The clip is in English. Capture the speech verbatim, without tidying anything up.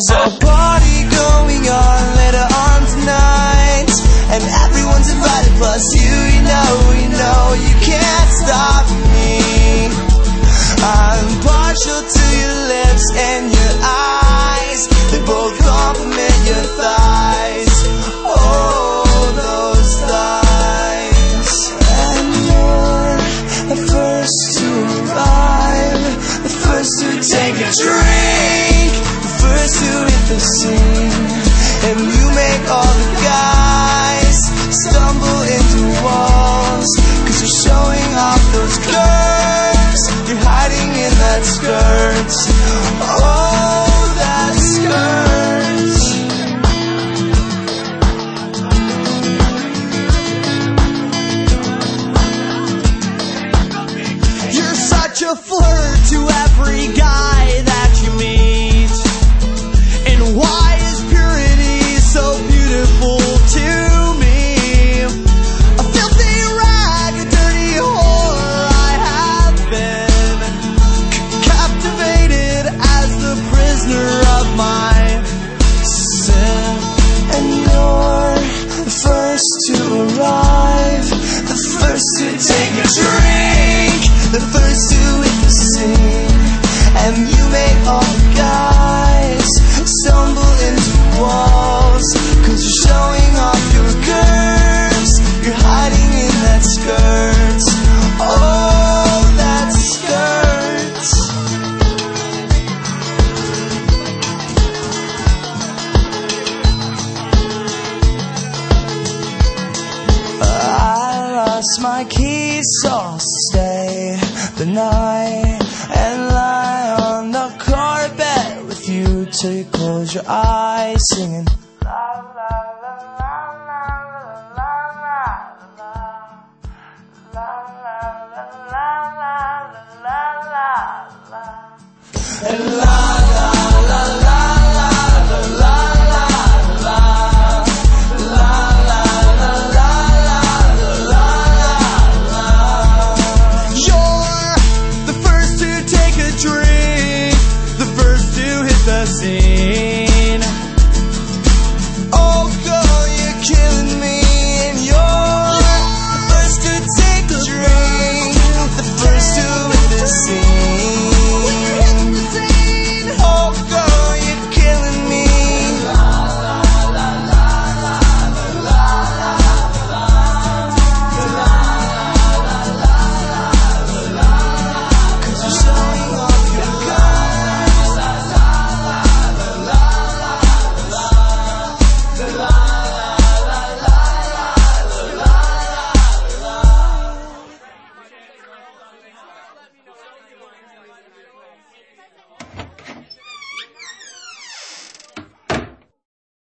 So a party going on later on tonight, and everyone's invited plus you, you know, you know you can't stop me. I'm partial to your lips and your eyes, they both compliment your thighs. Oh, those thighs. And you're the first to arrive, the first to take a drink, the first to hit the scene. And you make all the guys stumble into walls, cause you're showing off those curves, you're hiding in that skirt. Oh, that skirt. You're such a flirt to every guy that you meet. And why is purity so beautiful to me? A filthy rag, a dirty whore I have been, c- captivated as the prisoner of my sin. And you're the first to arrive, the first to take a drink, the first to hit the scene. And you make all the guys stumble into walls, cause you're showing off your curves, you're hiding in that skirt. Oh, that skirt. I lost my keys, so I'll stay the night and lie on the carpet with you till you close your eyes, singing